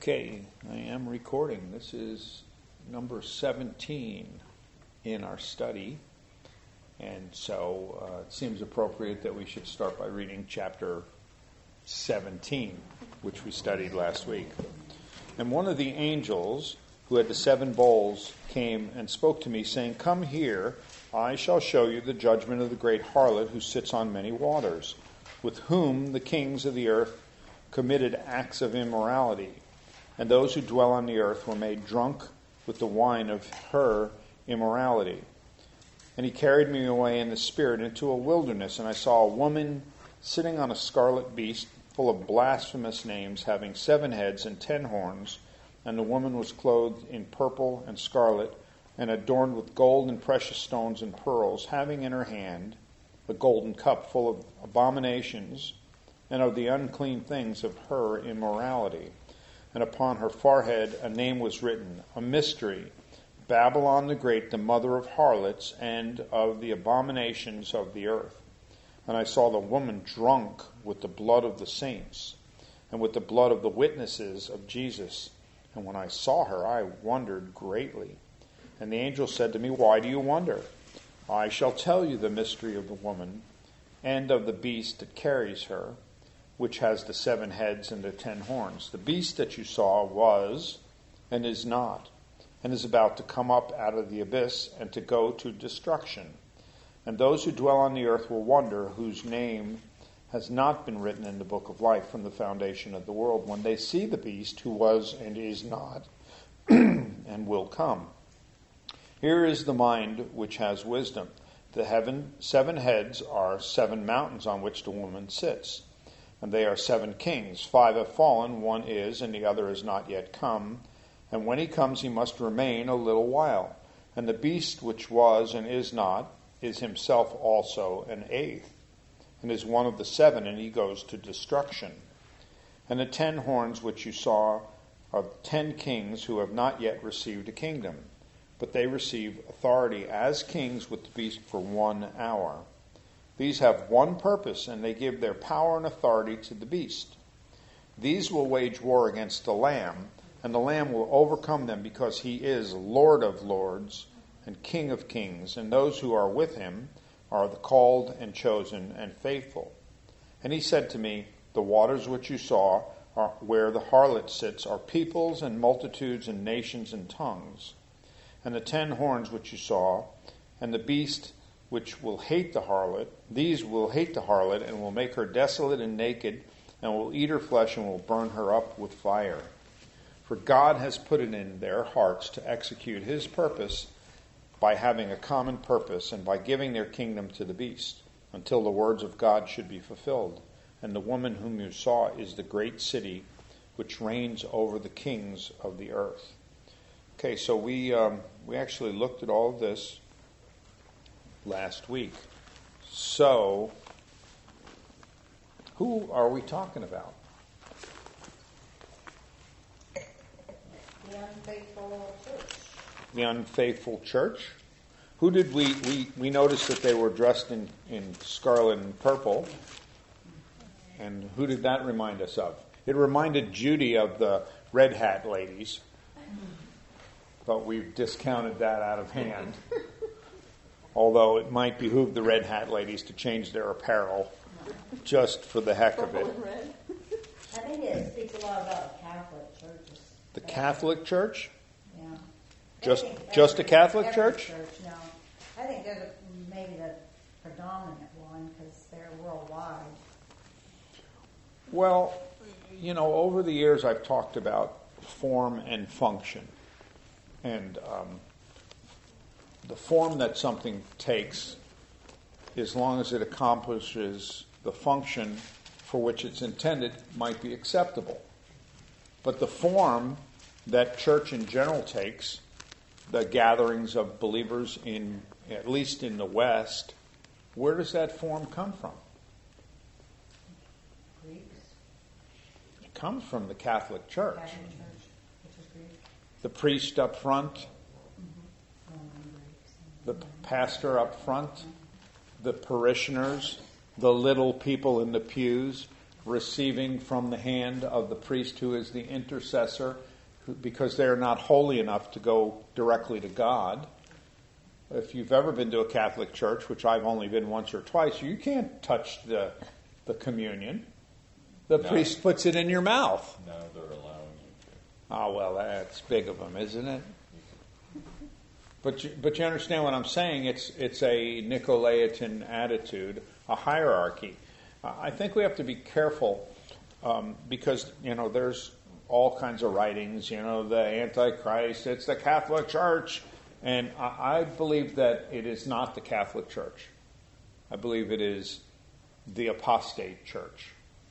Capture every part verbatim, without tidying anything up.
Okay, I am recording. This is number seventeen in our study. And so uh, it seems appropriate that we should start by reading chapter seventeen, which we studied last week. And one of the angels who had the seven bowls came and spoke to me, saying, "Come here, I shall show you the judgment of the great harlot who sits on many waters, with whom the kings of the earth committed acts of immorality. And those who dwell on the earth were made drunk with the wine of her immorality. And he carried me away in the spirit into a wilderness, and I saw a woman sitting on a scarlet beast, full of blasphemous names, having seven heads and ten horns. And the woman was clothed in purple and scarlet, and adorned with gold and precious stones and pearls, having in her hand a golden cup full of abominations and of the unclean things of her immorality. And upon her forehead a name was written, a mystery, Babylon the Great, the mother of harlots and of the abominations of the earth. And I saw the woman drunk with the blood of the saints and with the blood of the witnesses of Jesus. And when I saw her, I wondered greatly. And the angel said to me, Why do you wonder? I shall tell you the mystery of the woman and of the beast that carries her, which has the seven heads and the ten horns. The beast that you saw was and is not, and is about to come up out of the abyss and to go to destruction. And those who dwell on the earth will wonder, whose name has not been written in the book of life from the foundation of the world, when they see the beast who was and is not and will come. Here is the mind which has wisdom. The heaven, seven heads are seven mountains on which the woman sits. And they are seven kings. Five have fallen, one is, and the other is not yet come. And when he comes, he must remain a little while. And the beast which was and is not is himself also an eighth, and is one of the seven, and he goes to destruction. And the ten horns which you saw are ten kings who have not yet received a kingdom, but they receive authority as kings with the beast for one hour. These have one purpose, and they give their power and authority to the beast. These will wage war against the Lamb, and the Lamb will overcome them, because he is Lord of lords and King of kings, and those who are with him are the called and chosen and faithful. And he said to me, The waters which you saw, are where the harlot sits, are peoples and multitudes and nations and tongues. And the ten horns which you saw, and the beast which will hate the harlot, these will hate the harlot, and will make her desolate and naked, and will eat her flesh, and will burn her up with fire. For God has put it in their hearts to execute his purpose by having a common purpose, and by giving their kingdom to the beast, until the words of God should be fulfilled. And the woman whom you saw is the great city, which reigns over the kings of the earth. Okay, so we um, we actually looked at all of this last week. So, who are we talking about? The unfaithful church. The unfaithful church? Who did we, we, we noticed that they were dressed in, in scarlet and purple. And who did that remind us of? It reminded Judy of the red hat ladies. But we've discounted that out of hand. Although it might behoove the red hat ladies to change their apparel just for the heck of it. I think it speaks a lot about Catholic churches. The Catholic Church? Yeah. Just every, just a Catholic every church? church? No. I think they're the, maybe the predominant one, because they're worldwide. Well, you know, over the years I've talked about form and function. And um, the form that something takes, as long as it accomplishes the function for which it's intended, might be acceptable. But the form that church in general takes, the gatherings of believers in, at least in the West, where does that form come from? Greeks. It comes from the Catholic Church. Catholic church, which is Greek. The priest up front, Mm-hmm. the pastor up front, the parishioners, the little people in the pews. receiving from the hand of the priest who is the intercessor, who, because they're not holy enough to go directly to God. If you've ever been to a Catholic church, which I've only been once or twice, you can't touch the the communion. The No. priest puts it in your mouth. Now they're allowing you to. Oh, well, that's big of them, isn't it? But you, but you understand what I'm saying? It's it's a Nicolaitan attitude, a hierarchy. Uh, I think we have to be careful um, because, you know, there's all kinds of writings, you know, the Antichrist, it's the Catholic Church. And I, I believe that it is not the Catholic Church. I believe it is the apostate church.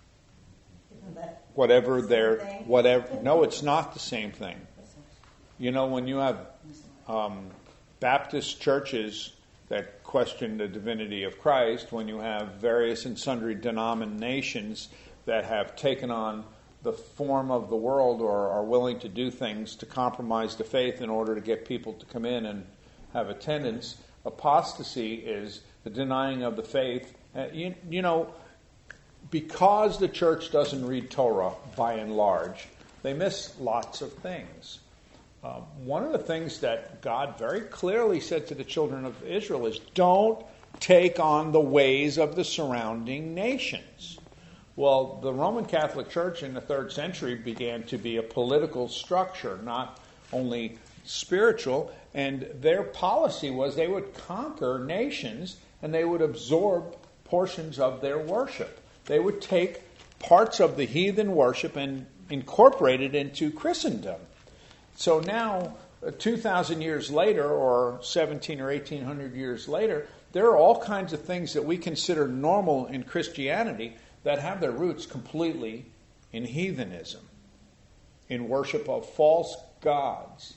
But Whatever Same their, thing? whatever, no, it's not the same thing. You know, when you have um, Baptist churches that question the divinity of Christ, when you have various and sundry denominations that have taken on the form of the world or are willing to do things to compromise the faith in order to get people to come in and have attendance, apostasy is the denying of the faith. Uh, you, you know, because the church doesn't read Torah by and large, they miss lots of things. Um, one of the things that God very clearly said to the children of Israel is, don't take on the ways of the surrounding nations. Well, the Roman Catholic Church in the third century began to be a political structure, not only spiritual, and their policy was they would conquer nations and they would absorb portions of their worship. They would take parts of the heathen worship and incorporate it into Christendom. So now, uh, two thousand years later, or seventeen or eighteen hundred years later, there are all kinds of things that we consider normal in Christianity that have their roots completely in heathenism, in worship of false gods.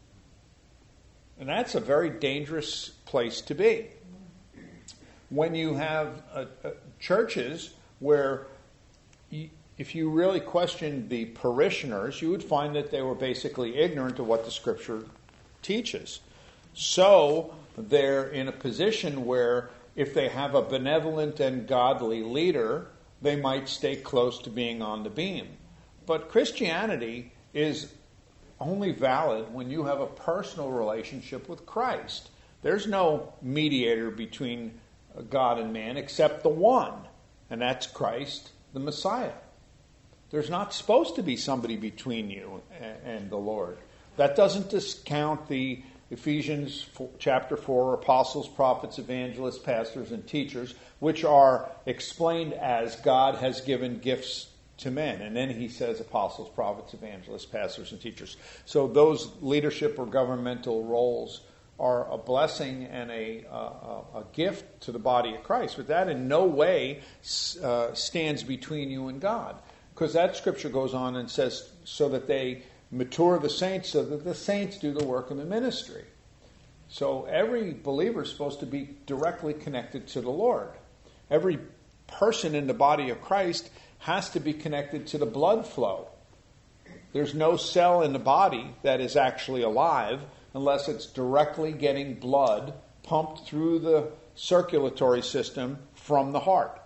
And that's a very dangerous place to be. When you have uh, uh, churches where, you, if you really questioned the parishioners, you would find that they were basically ignorant of what the Scripture teaches. So they're in a position where if they have a benevolent and godly leader, they might stay close to being on the beam. But Christianity is only valid when you have a personal relationship with Christ. There's no mediator between God and man except the one, and that's Christ, the Messiah. There's not supposed to be somebody between you and the Lord. That doesn't discount the Ephesians chapter four, apostles, prophets, evangelists, pastors, and teachers, which are explained as God has given gifts to men. And then he says apostles, prophets, evangelists, pastors, and teachers. So those leadership or governmental roles are a blessing and a, a, a gift to the body of Christ. But that in no way uh, stands between you and God. Because that scripture goes on and says, so that they mature the saints, so that the saints do the work of the ministry. So every believer is supposed to be directly connected to the Lord. Every person in the body of Christ has to be connected to the blood flow. There's no cell in the body that is actually alive unless it's directly getting blood pumped through the circulatory system from the heart.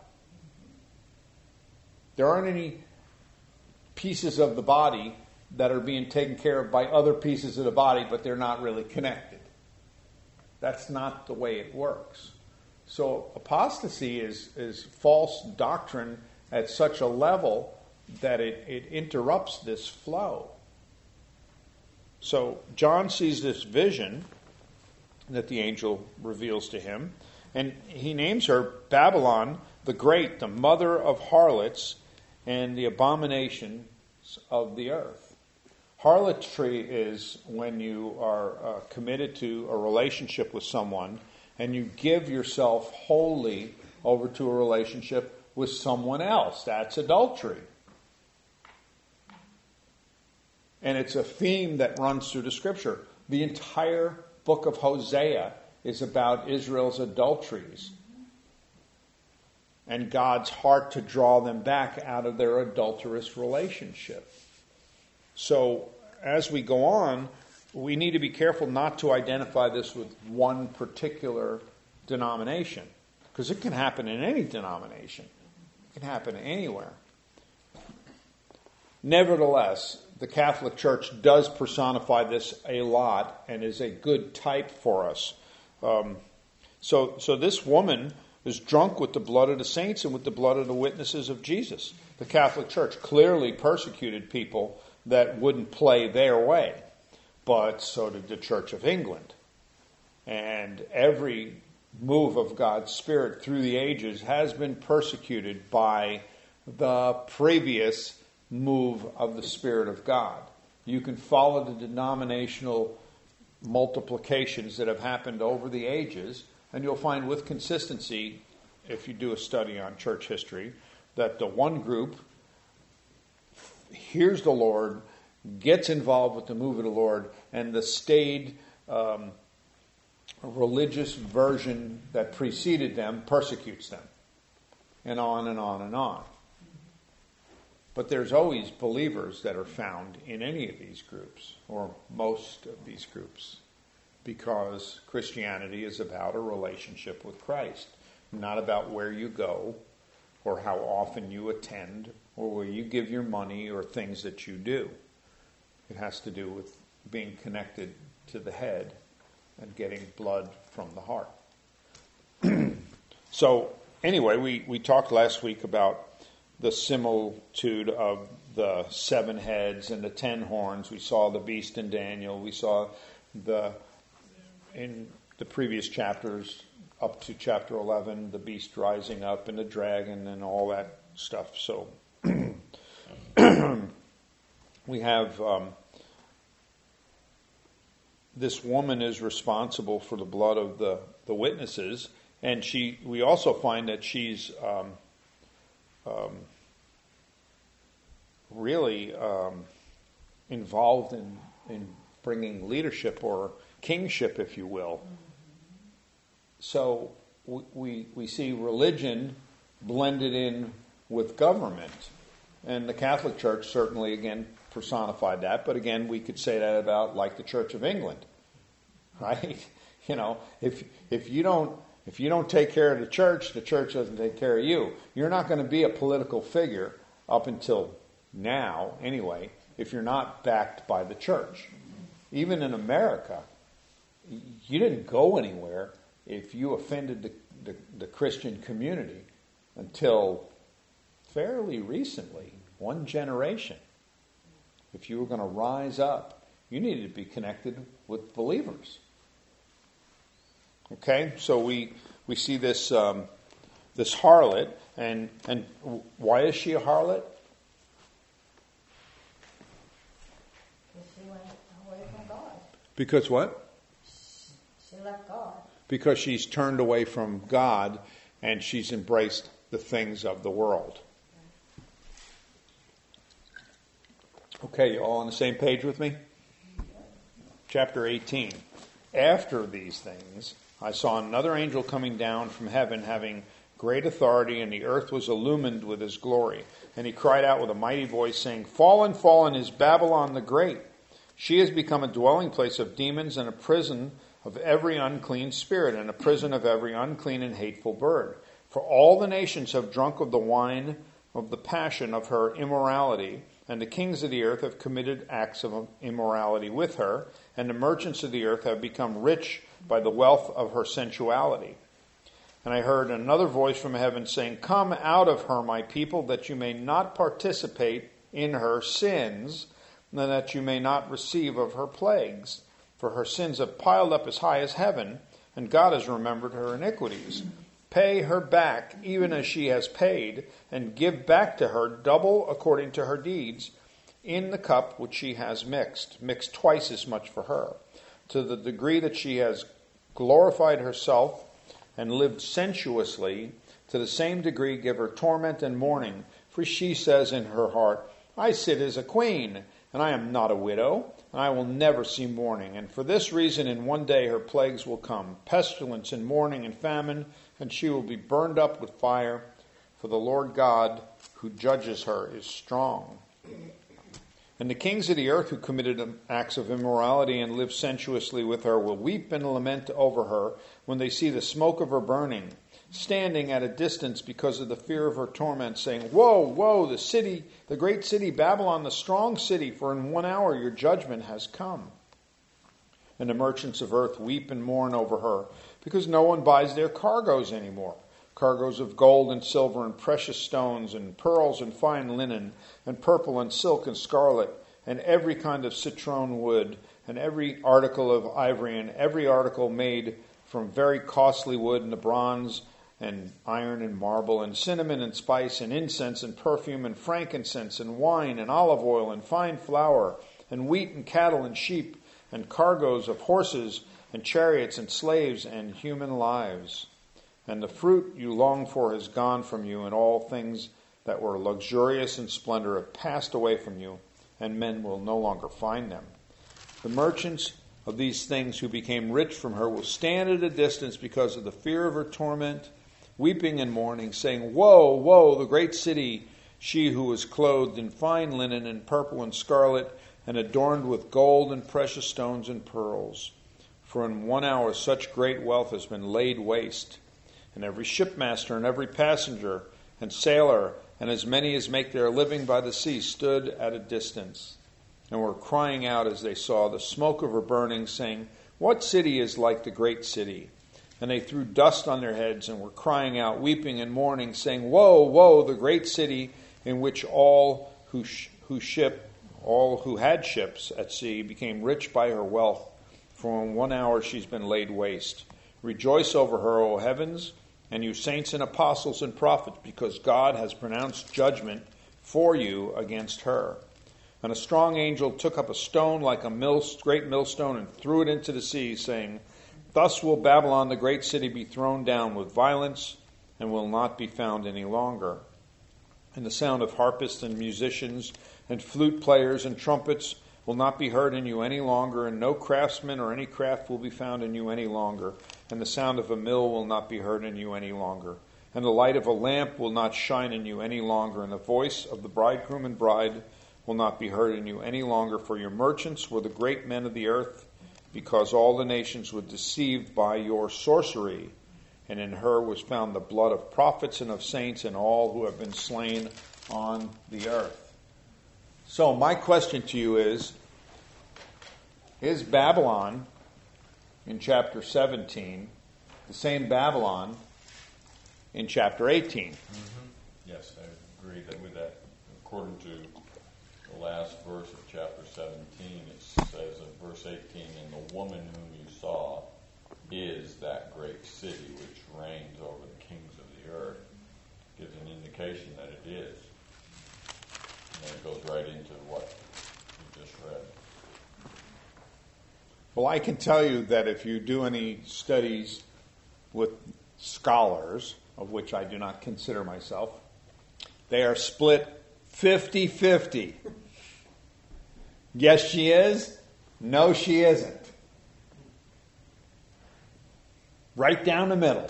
There aren't any pieces of the body that are being taken care of by other pieces of the body, but they're not really connected. That's not the way it works. So apostasy is, is false doctrine at such a level that it, it interrupts this flow. So John sees this vision that the angel reveals to him, and he names her Babylon the Great, the mother of harlots and the abominations of the earth. Harlotry is when you are uh, committed to a relationship with someone and you give yourself wholly over to a relationship with someone else. That's adultery. And it's a theme that runs through the Scripture. The entire book of Hosea is about Israel's adulteries and God's heart to draw them back out of their adulterous relationship. So as we go on, we need to be careful not to identify this with one particular denomination, because it can happen in any denomination. It can happen anywhere. Nevertheless, the Catholic Church does personify this a lot and is a good type for us. Um, so, so this woman is drunk with the blood of the saints and with the blood of the witnesses of Jesus. The Catholic Church clearly persecuted people that wouldn't play their way, but so did the Church of England. And every move of God's Spirit through the ages has been persecuted by the previous move of the Spirit of God. You can follow the denominational multiplications that have happened over the ages, and you'll find with consistency, if you do a study on church history, that the one group hears the Lord, gets involved with the move of the Lord, and the staid um, religious version that preceded them persecutes them. And on and on and on. But there's always believers that are found in any of these groups, or most of these groups, because Christianity is about a relationship with Christ, not about where you go, or how often you attend, or where you give your money, or things that you do. It has to do with being connected to the head and getting blood from the heart. So, anyway, we, we talked last week about the similitude of the seven heads and the ten horns. We saw the beast in Daniel. We saw the, in the previous chapters, up to chapter eleven, the beast rising up and the dragon and all that stuff. So, we have... Um, this woman is responsible for the blood of the, the witnesses, and she. We also find that she's um, um, really um, involved in, in bringing leadership or kingship, if you will. So we, we, we see religion blended in with government, and the Catholic Church certainly, again, personified that, but again, we could say that about like the Church of England, right? You know, if if you don't if you don't take care of the church, the church doesn't take care of you. You're not going to be a political figure up until now, anyway, if you're not backed by the church. Even in America, you didn't go anywhere if you offended the, the, the Christian community until fairly recently, one generation. If you were going to rise up, you needed to be connected with believers. Okay, so we we see this um, this harlot, and and why is she a harlot? Because she went away from God. Because what? She left God. Because she's turned away from God and she's embraced the things of the world. Okay, you all on the same page with me? Chapter eighteen. After these things, I saw another angel coming down from heaven, having great authority, and the earth was illumined with his glory. And he cried out with a mighty voice, saying, Fallen, fallen is Babylon the Great. She has become a dwelling place of demons and a prison of every unclean spirit, and a prison of every unclean and hateful bird. For all the nations have drunk of the wine of the passion of her immorality, and the kings of the earth have committed acts of immorality with her, and the merchants of the earth have become rich by the wealth of her sensuality. And I heard another voice from heaven saying, Come out of her, my people, that you may not participate in her sins, and that you may not receive of her plagues. For her sins have piled up as high as heaven, and God has remembered her iniquities. Pay her back, even as she has paid, and give back to her double according to her deeds, in the cup which she has mixed, mixed twice as much for her. To the degree that she has glorified herself and lived sensuously, to the same degree give her torment and mourning. For she says in her heart, I sit as a queen, and I am not a widow, and I will never see mourning. And for this reason in one day her plagues will come, pestilence and mourning and famine, and she will be burned up with fire, for the Lord God who judges her is strong. And the kings of the earth who committed acts of immorality and lived sensuously with her will weep and lament over her when they see the smoke of her burning. standing at a distance because of the fear of her torment, saying, Woe, woe, the city, the great city Babylon, the strong city, for in one hour your judgment has come. And the merchants of earth weep and mourn over her, because no one buys their cargoes anymore. Cargoes of gold and silver and precious stones and pearls and fine linen and purple and silk and scarlet and every kind of citron wood and every article of ivory and every article made from very costly wood and the bronze and iron and marble and cinnamon and spice and incense and perfume and frankincense and wine and olive oil and fine flour and wheat and cattle and sheep and cargoes of horses and chariots and slaves and human lives. And the fruit you long for has gone from you, and all things that were luxurious and splendor have passed away from you, and men will no longer find them. The merchants of these things who became rich from her will stand at a distance because of the fear of her torment, weeping and mourning, saying, Woe, woe, the great city, she who was clothed in fine linen and purple and scarlet, and adorned with gold and precious stones and pearls. For in one hour such great wealth has been laid waste. And every shipmaster and every passenger and sailor and as many as make their living by the sea stood at a distance and were crying out as they saw the smoke of her burning, saying, What city is like the great city? And they threw dust on their heads and were crying out, weeping and mourning, saying, Woe, woe, the great city in which all who sh- who ship, all who had ships at sea became rich by her wealth. For in one hour she's been laid waste. Rejoice over her, O heavens, and you saints and apostles and prophets, because God has pronounced judgment for you against her. And a strong angel took up a stone like a mill, great millstone and threw it into the sea, saying, Thus will Babylon, the great city, be thrown down with violence and will not be found any longer. And the sound of harpists and musicians and flute players and trumpets will not be heard in you any longer, and no craftsman or any craft will be found in you any longer. And the sound of a mill will not be heard in you any longer. And the light of a lamp will not shine in you any longer. And the voice of the bridegroom and bride will not be heard in you any longer. For your merchants were the great men of the earth, because all the nations were deceived by your sorcery. And in her was found the blood of prophets and of saints and all who have been slain on the earth. So my question to you is, is Babylon in chapter seventeen the same Babylon in chapter eighteen? Mm-hmm. Yes, I agree that with that. According to the last verse of chapter seventeen, it says in verse eighteen, And the woman whom you saw is that great city which reigns over the kings of the earth. Gives an indication that it is. And then it goes right into what you just read. Well, I can tell you that if you do any studies with scholars, of which I do not consider myself, they are split fifty-fifty. Yes, she is. No, she isn't. Right down the middle.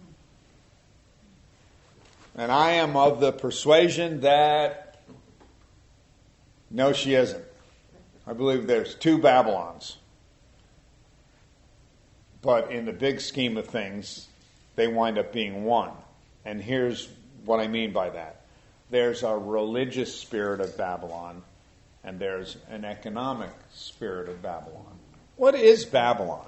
And I am of the persuasion that no, she isn't. I believe there's two Babylons. But in the big scheme of things, they wind up being one. And here's what I mean by that. There's a religious spirit of Babylon, and there's an economic spirit of Babylon. What is Babylon?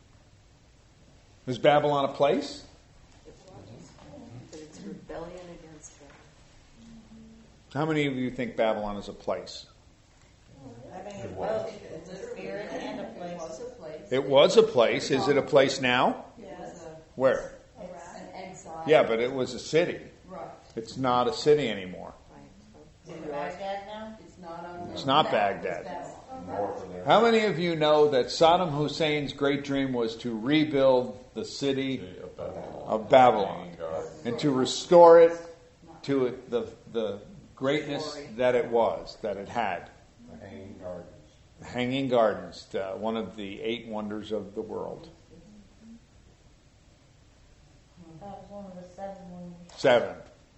Is Babylon a place? But it's rebellion against God. How many of you think Babylon is a place? I mean, it was, it's a spirit and a place. It was a place. It was a place. Is it a place now? Yes. Where? It's an exile. Yeah, but it was a city. Right. It's not a city anymore. Is it Baghdad now? It's not on It's not Baghdad. North of there. How many of you know that Saddam Hussein's great dream was to rebuild the city Of Babylon. of Babylon Hanging Garden. and to restore it to it, the, the greatness that it was, that it had? The Hanging Gardens. Hanging Gardens, uh, one of the eight wonders of the world. That was one of the seven wonders. Seven.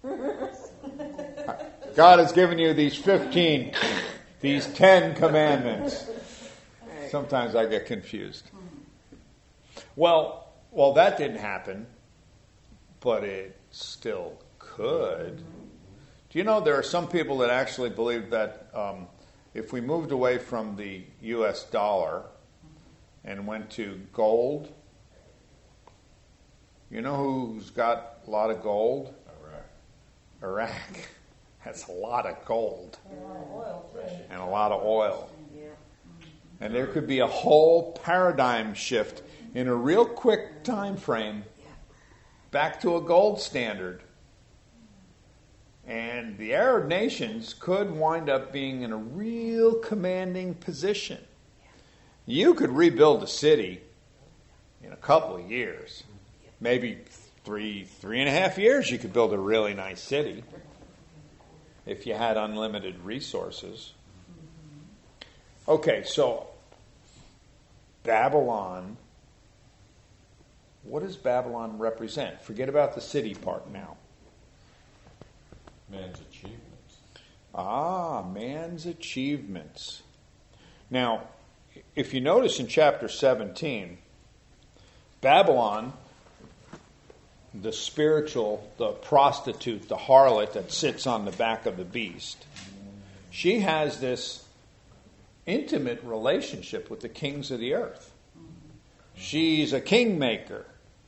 God has given you these fifteen, these ten commandments. Sometimes I get confused. Well, well, that didn't happen. but it still could. Do you know there are some people that actually believe that um, if we moved away from the U S dollar and went to gold, you know who's got a lot of gold? Iraq. Iraq. That's a lot of gold And a lot of oil, too. and a lot of oil. Yeah. And there could be a whole paradigm shift in a real quick time frame back to a gold standard. And the Arab nations could wind up being in a real commanding position. You could rebuild a city in a couple of years. Maybe three, three and a half years you could build a really nice city if you had unlimited resources. Okay, so Babylon, what does Babylon represent? Forget about the city part now. Man's achievements. Ah, man's achievements. Now, if you notice in chapter seventeen, Babylon, the spiritual, the prostitute, the harlot that sits on the back of the beast, she has this intimate relationship with the kings of the earth. She's a kingmaker.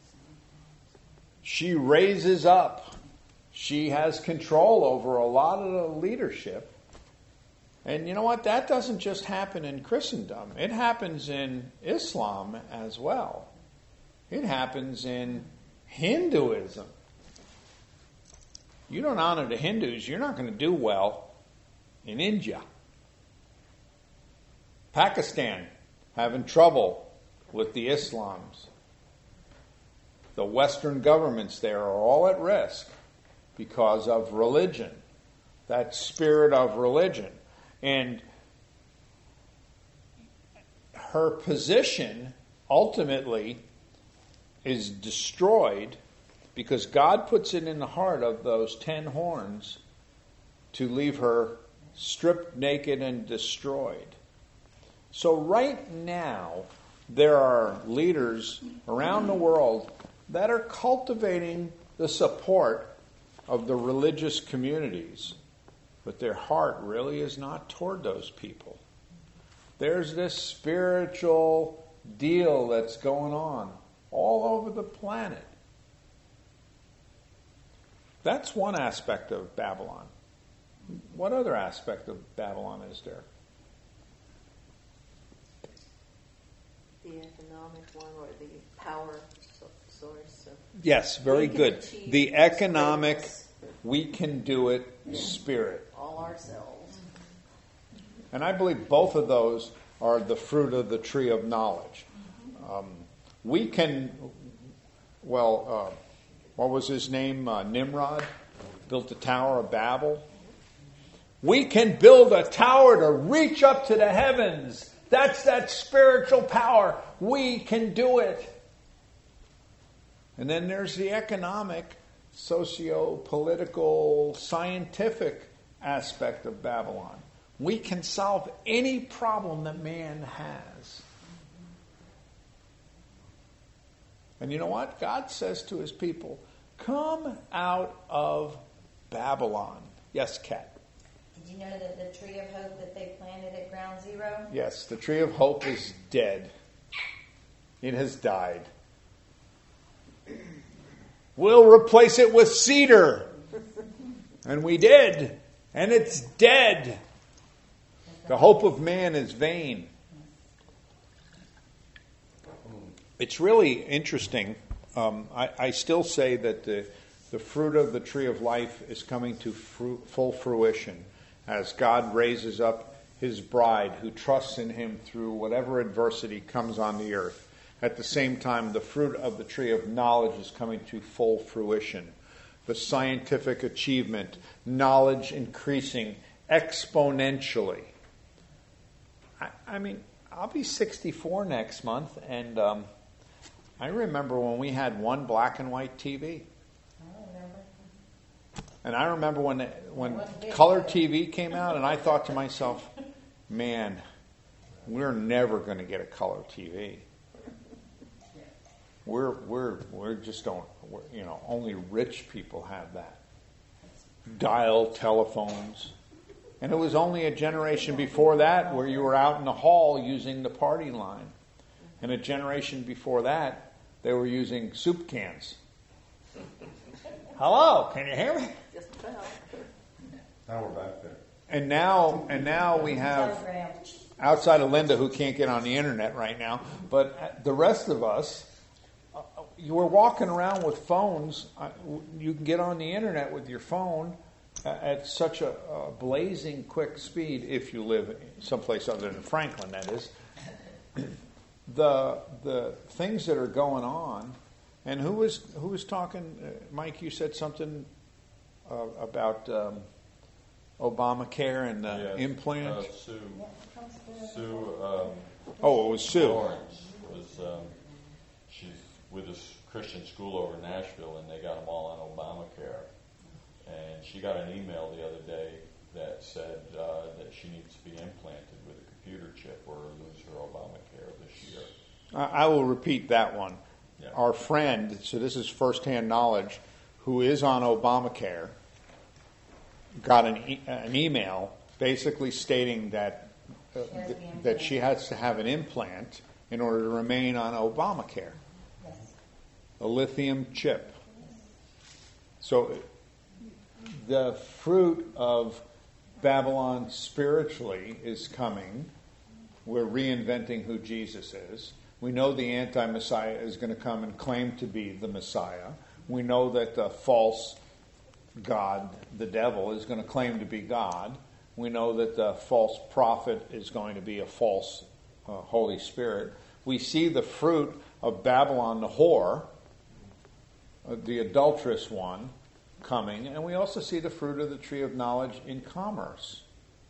She raises up. She has control over a lot of the leadership. And you know what? That doesn't just happen in Christendom. It happens in Islam as well. It happens in Hinduism. You don't honor the Hindus, you're not going to do well in India. Pakistan, having trouble with the Islams. The Western governments there are all at risk because of religion, that spirit of religion. And her position ultimately is destroyed because God puts it in the heart of those ten horns to leave her stripped naked and destroyed. So right now, there are leaders around the world that are cultivating the support of the religious communities, but their heart really is not toward those people. There's this spiritual deal that's going on all over the planet. That's one aspect of Babylon. What other aspect of Babylon is there? The economic one, or the power so- source. Of Yes, very We can good. achieve The economic, greatness. we can do it spirit. all ourselves. And I believe both of those are the fruit of the tree of knowledge. Um, we can, well, uh, what was his name? Uh, Nimrod built the Tower of Babel. We can build a tower to reach up to the heavens. That's that spiritual power. We can do it. And then there's the economic, socio-political, scientific aspect of Babylon. We can solve any problem that man has. And you know what? God says to his people, come out of Babylon. Yes, Kat? Did you know that the tree of hope that they planted at Ground Zero? Yes, the tree of hope is dead. It has died. We'll replace it with cedar. And we did. And it's dead. The hope of man is vain. It's really interesting. Um, I, I still say that the, the fruit of the tree of life is coming to fru- full fruition as God raises up his bride who trusts in him through whatever adversity comes on the earth. At the same time, the fruit of the tree of knowledge is coming to full fruition. The scientific achievement, knowledge increasing exponentially. I, I mean, I'll be sixty-four next month, and um, I remember when we had one black and white T V. I remember. And I remember when when color T V came out, and I thought to myself, man, we're never going to get a color T V. We're we're we're just don't we're, you know only rich people have that. Dial telephones, and it was only a generation before that where you were out in the hall using the party line, and a generation before that they were using soup cans. Hello, can you hear me? Just about. Now we're back there. And now and now we have. Telegram. Outside of Linda, who can't get on the internet right now, but the rest of us, uh, you were walking around with phones. Uh, you can get on the internet with your phone uh, at such a, a blazing quick speed if you live someplace other than Franklin, that is. The the things that are going on, and who was who was talking? Uh, Mike, you said something uh, about um, Obamacare and the Yeah, implant. Uh, Sue, Yeah, comes to- Sue um, Oh, it was Sue. Lawrence was, um, she's with this Christian school over in Nashville, and they got them all on Obamacare. And she got an email the other day that said uh, that she needs to be implanted with a computer chip or lose her Obamacare this year. I I will repeat that one. Yeah. Our friend, so this is firsthand knowledge, who is on Obamacare, got an, e- an email basically stating that uh, She has th- to be that she has to have an implant in order to remain on Obamacare, Yes. a lithium chip. So the fruit of Babylon spiritually is coming. We're reinventing who Jesus is. We know the anti-Messiah is going to come and claim to be the Messiah. We know that the false God, the devil, is going to claim to be God. We know that the false prophet is going to be a false uh, Holy Spirit. We see the fruit of Babylon, the whore, uh, the adulterous one, coming, and we also see the fruit of the tree of knowledge in commerce.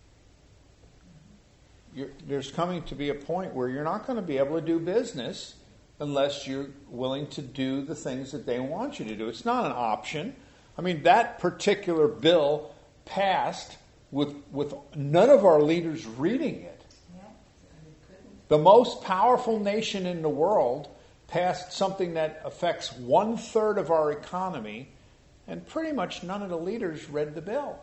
You're, there's coming to be a point where you're not going to be able to do business unless you're willing to do the things that they want you to do. It's not an option. I mean, that particular bill passed with with none of our leaders reading it. Yeah. The most powerful nation in the world passed something that affects one third of our economy, and pretty much none of the leaders read the bill.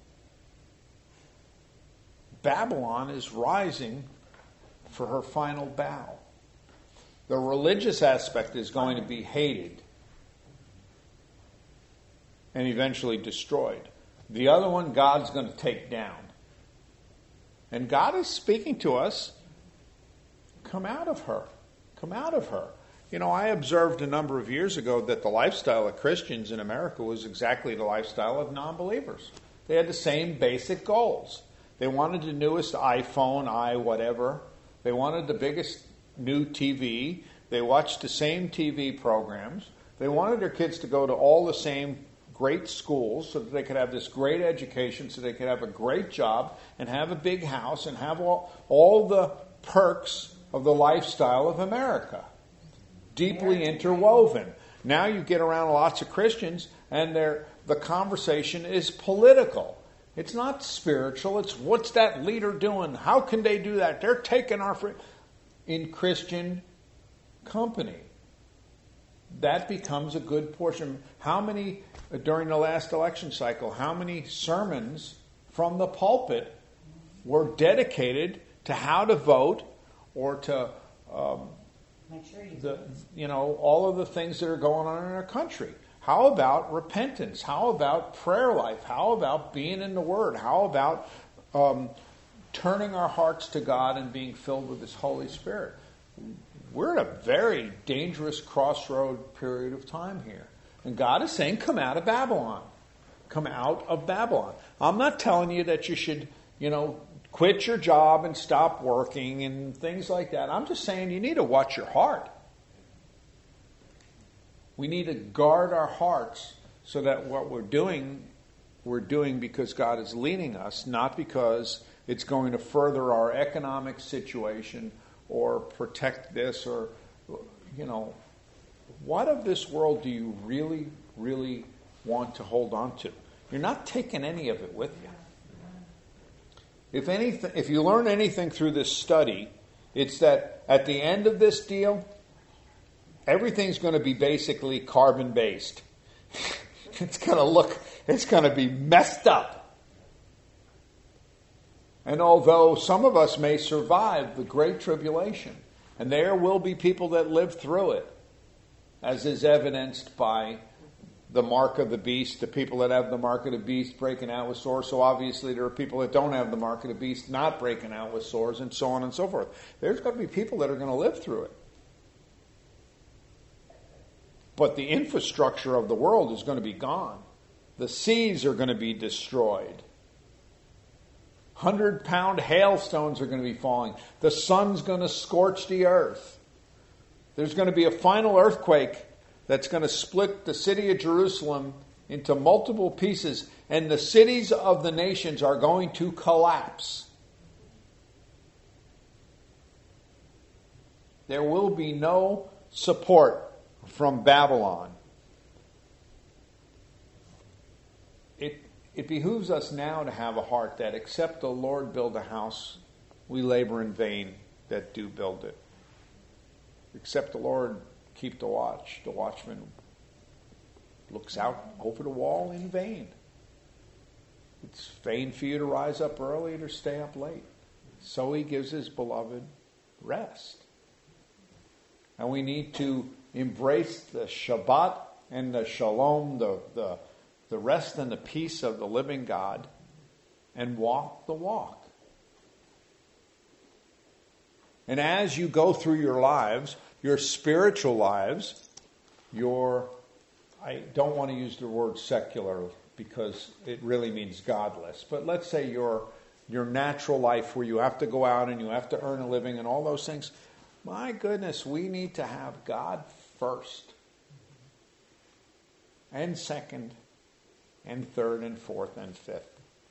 Babylon is rising for her final bow. The religious aspect is going to be hated and eventually destroyed. The other one, God's going to take down. And God is speaking to us, come out of her. Come out of her. You know, I observed a number of years ago that the lifestyle of Christians in America was exactly the lifestyle of non-believers. They had the same basic goals. They wanted the newest iPhone, i whatever. They wanted the biggest new T V. They watched the same T V programs. They wanted their kids to go to all the same great schools so that they could have this great education, so they could have a great job and have a big house and have all, all the perks of the lifestyle of America. Deeply interwoven. Now you get around lots of Christians and they're, the conversation is political. It's not spiritual. It's what's that leader doing? How can they do that? They're taking our free... In Christian company. That becomes a good portion. How many, during the last election cycle, how many sermons from the pulpit were dedicated to how to vote or to, um, Make sure you the, you know, all of the things that are going on in our country? How about repentance? How about prayer life? How about being in the Word? How about um, turning our hearts to God and being filled with His Holy Spirit? We're at a very dangerous crossroad period of time here. And God is saying, come out of Babylon. Come out of Babylon. I'm not telling you that you should, you know, quit your job and stop working and things like that. I'm just saying you need to watch your heart. We need to guard our hearts so that what we're doing, we're doing because God is leading us, not because it's going to further our economic situation or protect this or, you know, what of this world do you really, really want to hold on to? You're not taking any of it with you. If anything, if you learn anything through this study, it's that at the end of this deal, everything's going to be basically carbon-based. It's going to look, it's going to be messed up. And although some of us may survive the Great Tribulation, and there will be people that live through it, as is evidenced by the mark of the beast, the people that have the mark of the beast breaking out with sores. So obviously there are people that don't have the mark of the beast not breaking out with sores, and so on and so forth. There's going to be people that are going to live through it. But the infrastructure of the world is going to be gone. The seas are going to be destroyed. Hundred-pound hailstones are going to be falling. The sun's going to scorch the earth. There's going to be a final earthquake that's going to split the city of Jerusalem into multiple pieces, and the cities of the nations are going to collapse. There will be no support from Babylon. It, it behooves us now to have a heart that, except the Lord build a house, we labor in vain that do build it. Except the Lord keep the watch, the watchman looks out over the wall in vain. It's vain for you to rise up early or stay up late. So he gives his beloved rest. And we need to embrace the Shabbat and the Shalom, the, the, the rest and the peace of the living God, and walk the walk. And as you go through your lives, your spiritual lives, your, I don't want to use the word secular because it really means godless, but let's say your, your natural life where you have to go out and you have to earn a living and all those things, my goodness, we need to have God first, and second, and third, and fourth, and fifth.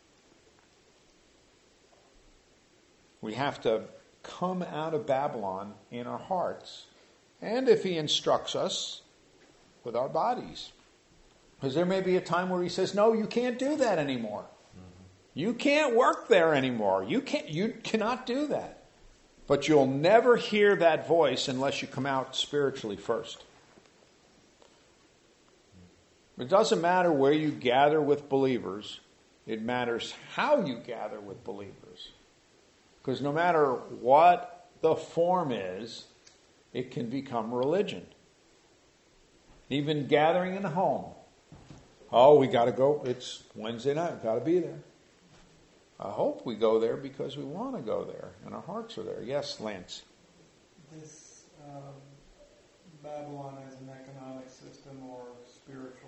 We have to come out of Babylon in our hearts, and if he instructs us, with our bodies. Because there may be a time where he says, no, you can't do that anymore. Mm-hmm. You can't work there anymore. You can't. You cannot do that. But you'll never hear that voice unless you come out spiritually first. It doesn't matter where you gather with believers. It matters how you gather with believers. Because no matter what the form is, it can become religion. Even gathering in a home. Oh, we got to go. It's Wednesday night. We've got to be there. I hope we go there because we want to go there and our hearts are there. Yes, Lance. This um, Babylon as an economic system or spiritual.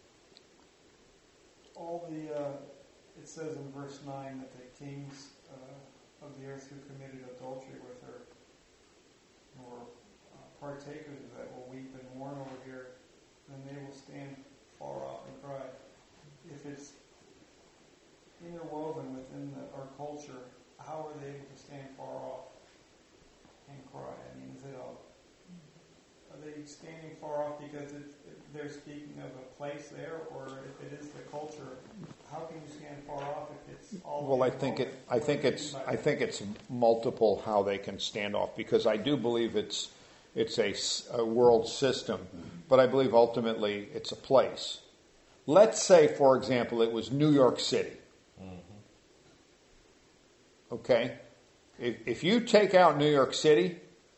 All the, uh, it says in verse nine that the kings uh, of the earth who committed adultery with her were uh, partakers of that will weep and mourn over here, and they will stand far off and cry. If it's interwoven within the, our culture, how are they able to stand far off and cry? I mean, is it a, are they standing far off because it, it, they're speaking of a place there, or if it is the culture, how can you stand far off if it's all? Well, I think it. I think it's. I think it's multiple how they can stand off, because I do believe it's it's a, a world system, but I believe ultimately it's a place. Let's say, for example, it was New York City. Okay? If, if you take out New York City,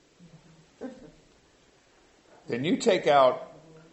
then you take out,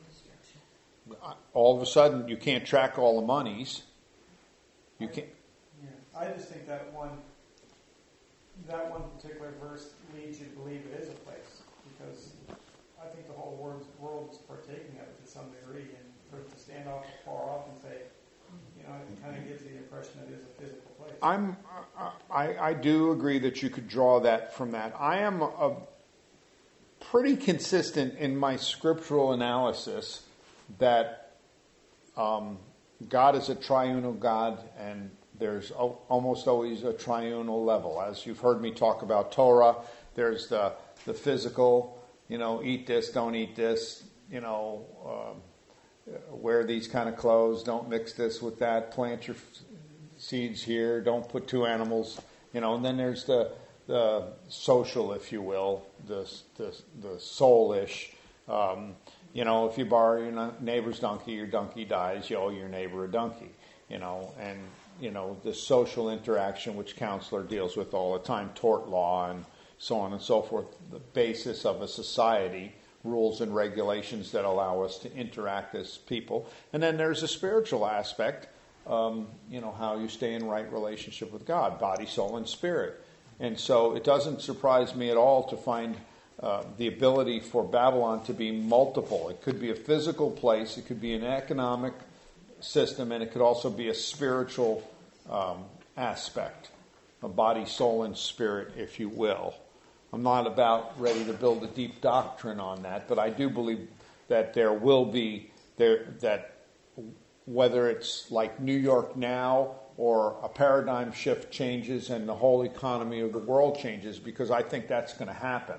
all of a sudden, you can't track all the monies. You can't. Yeah, I just think that one, that one particular verse leads you to believe it is a place, because I think the whole world, world is partaking of it to some degree, and for it to stand off far off and say, you know, it kind of gives you the impression that it is a physical place. I'm, I, I do agree that you could draw that from that. I am a, pretty consistent in my scriptural analysis that um, God is a triunal God, and there's o- almost always a triunal level. As you've heard me talk about Torah, there's the the physical, you know, eat this, don't eat this, you know, um, wear these kind of clothes, don't mix this with that, plant your seeds here, don't put two animals, you know, and then there's the the social, if you will, the the, the soulish, Um, you know, if you borrow your neighbor's donkey, your donkey dies, you owe your neighbor a donkey. You know, and, you know, the social interaction which Counselor deals with all the time, tort law and so on and so forth, the basis of a society, rules and regulations that allow us to interact as people. And then there's a spiritual aspect, um, you know, how you stay in right relationship with God, body, soul, and spirit. And so it doesn't surprise me at all to find uh, the ability for Babylon to be multiple. It could be a physical place, it could be an economic system, and it could also be a spiritual um, aspect, a body, soul, and spirit, if you will. I'm not about ready to build a deep doctrine on that, but I do believe that there will be, there that whether it's like New York now or a paradigm shift changes and the whole economy of the world changes, because I think that's going to happen.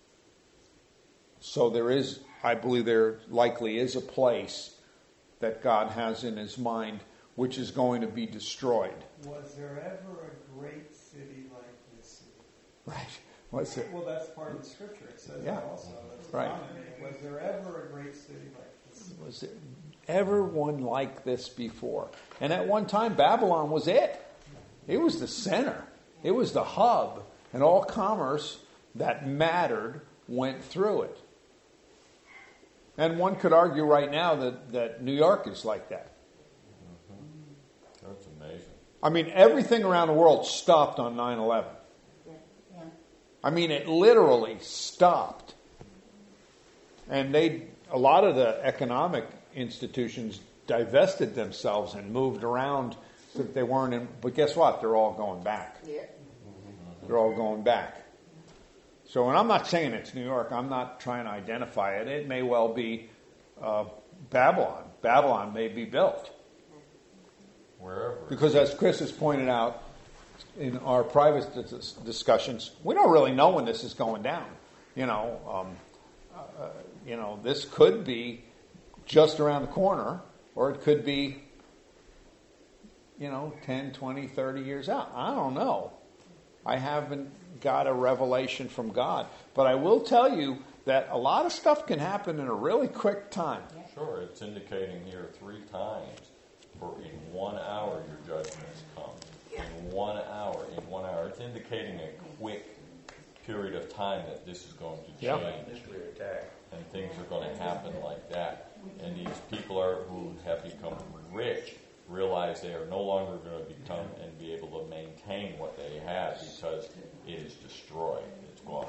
So there is, I believe there likely is a place that God has in his mind which is going to be destroyed. Was there ever a great city like this city? Right. What's it? Well, that's part of the scripture. It says Yeah. that also. That's Right. dominating. Was there ever a great city like this? Was there ever one like this before? And at one time, Babylon was it. It was the center. It was the hub. And all commerce that mattered went through it. And one could argue right now that, that New York is like that. Mm-hmm. That's amazing. I mean, everything around the world stopped on nine eleven. Yeah. I mean, it literally stopped. And they, a lot of the economic institutions divested themselves and moved around so that they weren't in. But guess what? They're all going back. Yeah. They're all going back. So, and I'm not saying it's New York. I'm not trying to identify it. It may well be uh, Babylon. Babylon may be built. Wherever. Because as Chris has pointed out in our private dis- discussions, we don't really know when this is going down. You know, um, uh, you know, this could be just around the corner, or it could be, you know, ten, twenty, thirty years out. I don't know. I haven't got a revelation from God. But I will tell you that a lot of stuff can happen in a really quick time. Sure, it's indicating here three times for in one hour your judgment has come. In one hour, in one hour. It's indicating a quick period of time that this is going to Yep. change. And things are going to happen like that. And these people are who have become rich realize they are no longer going to become and be able to maintain what they have because it is destroyed. It's gone.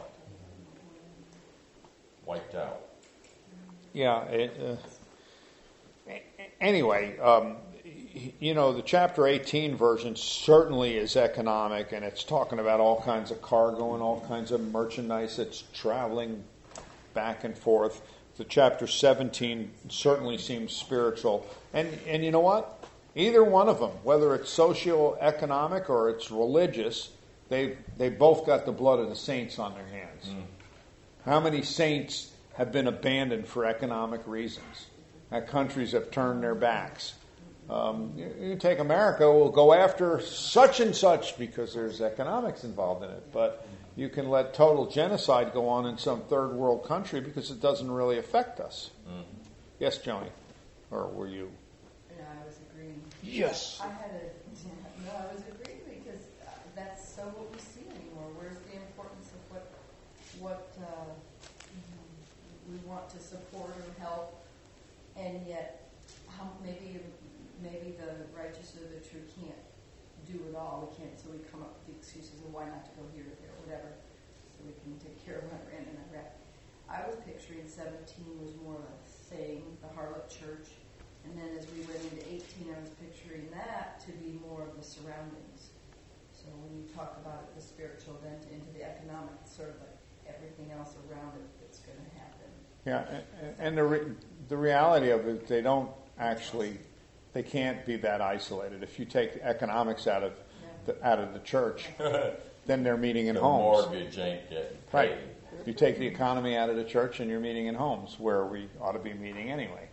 Wiped out. Yeah. It, uh, anyway, um, you know, the chapter eighteen version certainly is economic, and it's talking about all kinds of cargo and all kinds of merchandise that's traveling back and forth. The chapter seventeen certainly seems spiritual. And, and you know what? Either one of them, whether it's socio-economic or it's religious, they've, they've both got the blood of the saints on their hands. Mm. How many saints have been abandoned for economic reasons? How countries have turned their backs. Um, you, you take America, we'll go after such and such because there's economics involved in it. But you can let total genocide go on in some third world country because it doesn't really affect us. Mm-hmm. Yes, Joni? Or were you? No, I was agreeing. Yes. I had a, no, I was agreeing because uh, that's so what we see anymore. Where's the importance of what, what uh, we want to support or help, and yet how, maybe maybe the righteous or the true can't do it all. We can't, so we come up with the excuses of why not to go here or there or whatever, so we can take care of Iran and Iraq. I was picturing seventeen was more of a saying, the harlot church, and then as we went into eighteen, I was picturing that to be more of the surroundings. So when you talk about it, the spiritual, then into the economic, sort of like everything else around it that's going to happen. Yeah, and, and the re- the reality of it, they don't actually, they can't be that isolated. If you take economics out of the, out of the church, then they're meeting in the homes. Mortgage ain't getting paid. Right. You take the economy out of the church, and you're meeting in homes where we ought to be meeting anyway.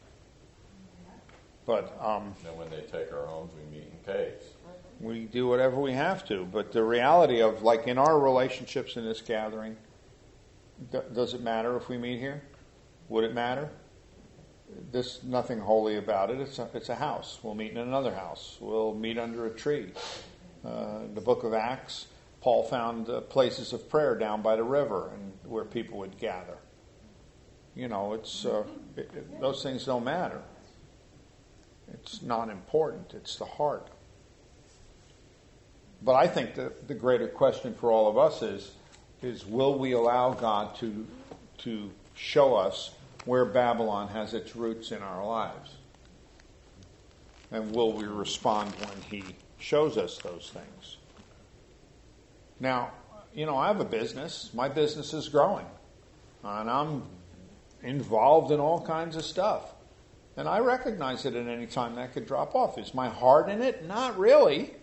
But um, then when they take our homes, we meet in caves. we do whatever we have to. But the reality of, like in our relationships in this gathering, d- does it matter if we meet here? Would it matter? There's nothing holy about it. It's a, it's a house. We'll meet in another house. We'll meet under a tree. Uh, the book of Acts, Paul found uh, places of prayer down by the river and where people would gather. You know, it's uh, it, it, those things don't matter. It's not important. It's the heart. But I think that the greater question for all of us is, is will we allow God to to show us where Babylon has its roots in our lives? And will we respond when he shows us those things? Now, you know, I have a business. My business is growing. And I'm involved in all kinds of stuff. And I recognize that at any time that could drop off. Is my heart in it? Not really.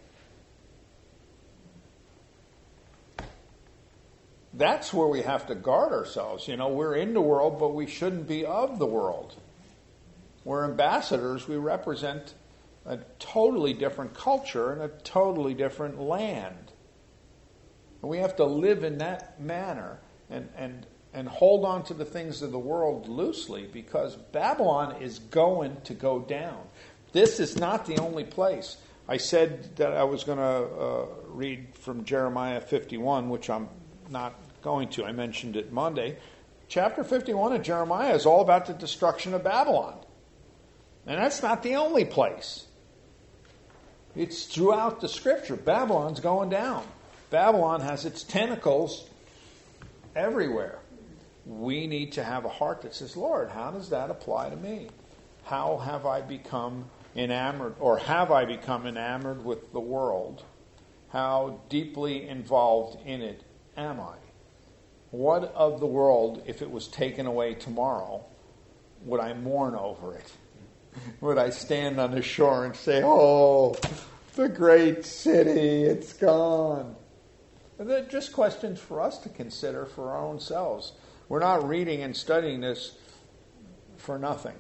That's where we have to guard ourselves. You know, we're in the world, but we shouldn't be of the world. We're ambassadors. We represent a totally different culture and a totally different land. And we have to live in that manner and, and, and hold on to the things of the world loosely, because Babylon is going to go down. This is not the only place. I said that I was going to uh, read from Jeremiah fifty-one, which I'm not going to. I mentioned it Monday. Chapter fifty-one of Jeremiah is all about the destruction of Babylon. And that's not the only place. It's throughout the scripture. Babylon's going down. Babylon has its tentacles everywhere. We need to have a heart that says, Lord, how does that apply to me? How have I become enamored, or have I become enamored with the world? How deeply involved in it am I? What of the world, if it was taken away tomorrow, would I mourn over it? Would I stand on the shore and say, oh, the great city, it's gone? They're just questions for us to consider for our own selves. We're not reading and studying this for nothing.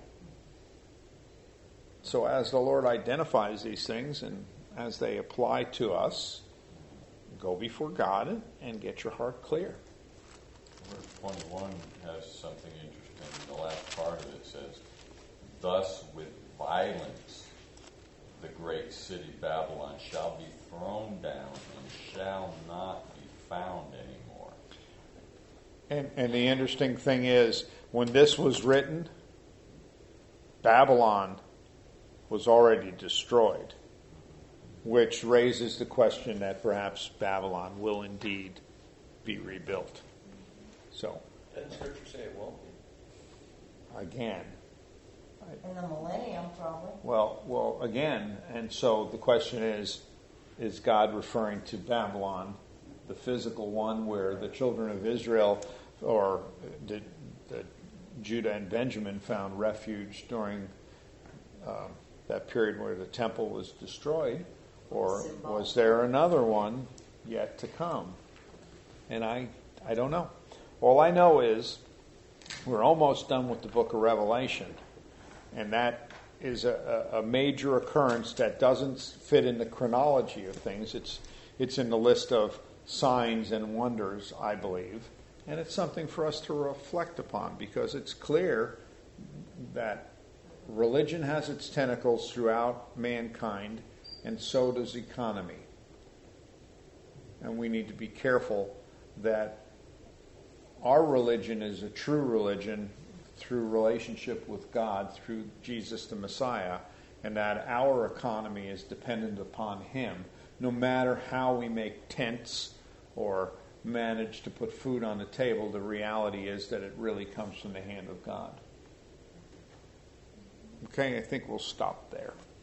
So as the Lord identifies these things and as they apply to us, go before God and get your heart clear. Verse twenty-one has something interesting. The last part of it says, thus with violence the great city Babylon shall be thrown down and shall not be found anymore. And, and the interesting thing is, when this was written, Babylon was already destroyed, which raises the question that perhaps Babylon will indeed be rebuilt. So, Doesn't Scripture say it won't be? again, In the millennium, probably. well, well, again, and so the question is, is God referring to Babylon, the physical one where the children of Israel, or did the Judah and Benjamin found refuge during uh, that period where the temple was destroyed, or was there another one yet to come? And I, I don't know. All I know is we're almost done with the book of Revelation, and that is a, a major occurrence that doesn't fit in the chronology of things. It's it's in the list of signs and wonders, I believe, and it's something for us to reflect upon, because it's clear that religion has its tentacles throughout mankind, and so does economy. And we need to be careful that our religion is a true religion through relationship with God, through Jesus the Messiah, and that our economy is dependent upon Him. No matter how we make tents or manage to put food on the table, the reality is that it really comes from the hand of God. Okay, I think we'll stop there.